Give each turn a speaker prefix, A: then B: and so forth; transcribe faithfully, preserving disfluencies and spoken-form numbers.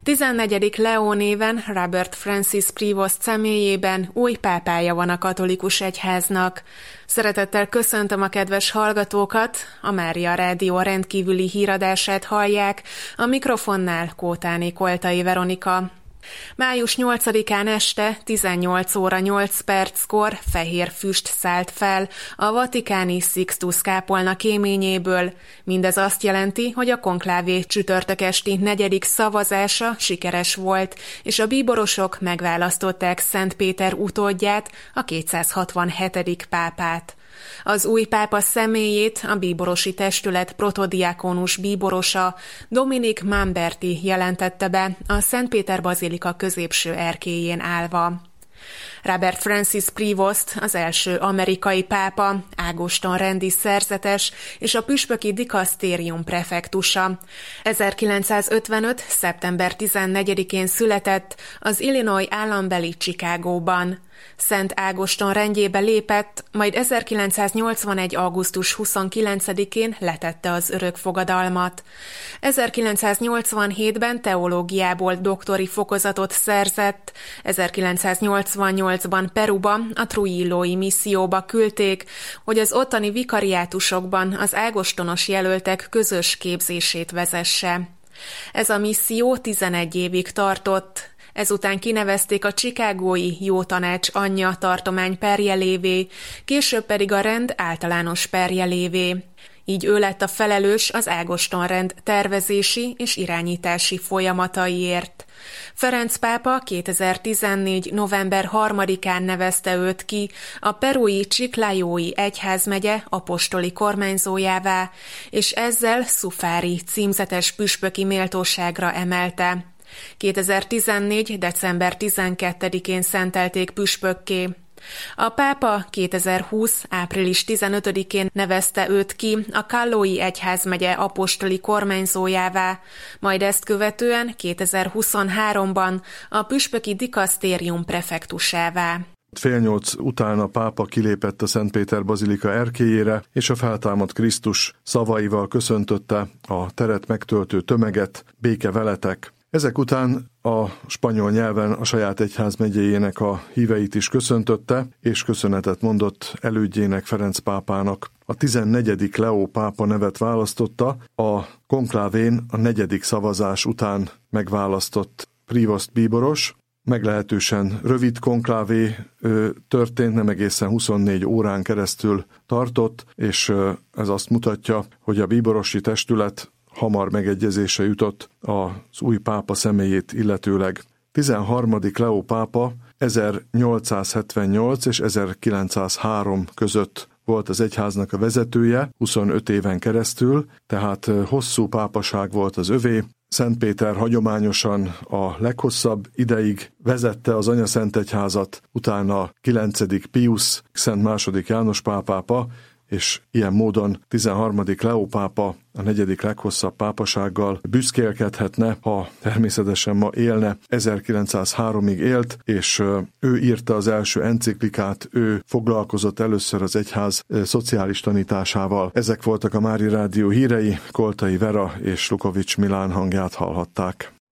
A: tizennegyedik Leó néven Robert Francis Prevost személyében új pápája van a katolikus egyháznak. Szeretettel köszöntöm a kedves hallgatókat, a Mária Rádió rendkívüli híradását hallják, a mikrofonnál Kótáni Koltai Veronika. május nyolcadikán este tizennyolc óra nyolc perckor fehér füst szállt fel a vatikáni Sixtus kápolna kéményéből. Mindez azt jelenti, hogy a konklávé csütörtök esti negyedik szavazása sikeres volt, és a bíborosok megválasztották Szent Péter utódját, a kétszázhatvanhetedik pápát. Az új pápa személyét a bíborosi testület protodiákonus bíborosa Dominik Mamberti jelentette be a Szent Péter bazilika középső erkélyén állva. Robert Francis Prevost az első amerikai pápa, Ágoston rendi szerzetes és a püspöki dikasztérium prefektusa. ezerkilencszázötvenöt. szeptember tizennegyedikén született az Illinois állambeli Chicagóban. Szent Ágoston rendjébe lépett, majd ezerkilencszáznyolcvanegy. augusztus huszonkilencedikén letette az örökfogadalmat. ezerkilencszáznyolcvanhétben teológiából doktori fokozatot szerzett, ezerkilencszáznyolcvannyolcban Peruba a Trujillói misszióba küldték, hogy az ottani vikariátusokban az ágostonos jelöltek közös képzését vezesse. Ez a misszió tizenegy évig tartott. Ezután kinevezték a chicagói Jó Tanács anyja tartomány perjelévé, később pedig a rend általános perjelévé. Így ő lett a felelős az Ágoston rend tervezési és irányítási folyamataiért. Ferenc pápa kétezer-tizennégy. november harmadikán nevezte őt ki a perui Chiclajói egyházmegye apostoli kormányzójává, és ezzel szufári címzetes püspöki méltóságra emelte. kétezer-tizennégy. december tizenkettedikén szentelték püspökké. A pápa kétezer-húsz. április tizenötödikén nevezte őt ki a Kallói egyházmegye apostoli kormányzójává, majd ezt követően kétezer-huszonháromban a püspöki dikasztérium prefektusává.
B: Fél nyolc után a pápa kilépett a Szent Péter bazilika erkélyére, és a feltámadt Krisztus szavaival köszöntötte a teret megtöltő tömeget: béke veletek. Ezek után a spanyol nyelven a saját egyházmegyéjének a híveit is köszöntötte, és köszönetet mondott elődjének, Ferenc pápának. A tizennegyedik Leó pápa nevet választotta a konklávén a negyedik szavazás után megválasztott Prevost bíboros. Meglehetősen rövid konklávé történt, nem egészen huszonnégy órán keresztül tartott, és ez azt mutatja, hogy a bíborosi testület hamar megegyezésre jutott az új pápa személyét illetőleg. tizenharmadik Leó pápa ezernyolcszázhetvennyolc és ezerkilencszázhárom között volt az egyháznak a vezetője, huszonöt éven keresztül, tehát hosszú pápaság volt az övé. Szent Péter hagyományosan a leghosszabb ideig vezette az anyaszentegyházat, utána kilencedik Piusz, Szent második János pápápa, és ilyen módon tizenharmadik Leó pápa a negyedik leghosszabb pápasággal büszkélkedhetne, ha természetesen ma élne. ezerkilencszázháromig élt, és ő írta az első enciklikát, ő foglalkozott először az egyház szociális tanításával. Ezek voltak a Mária Rádió hírei, Koltai Vera és Lukovics Milán hangját hallhatták.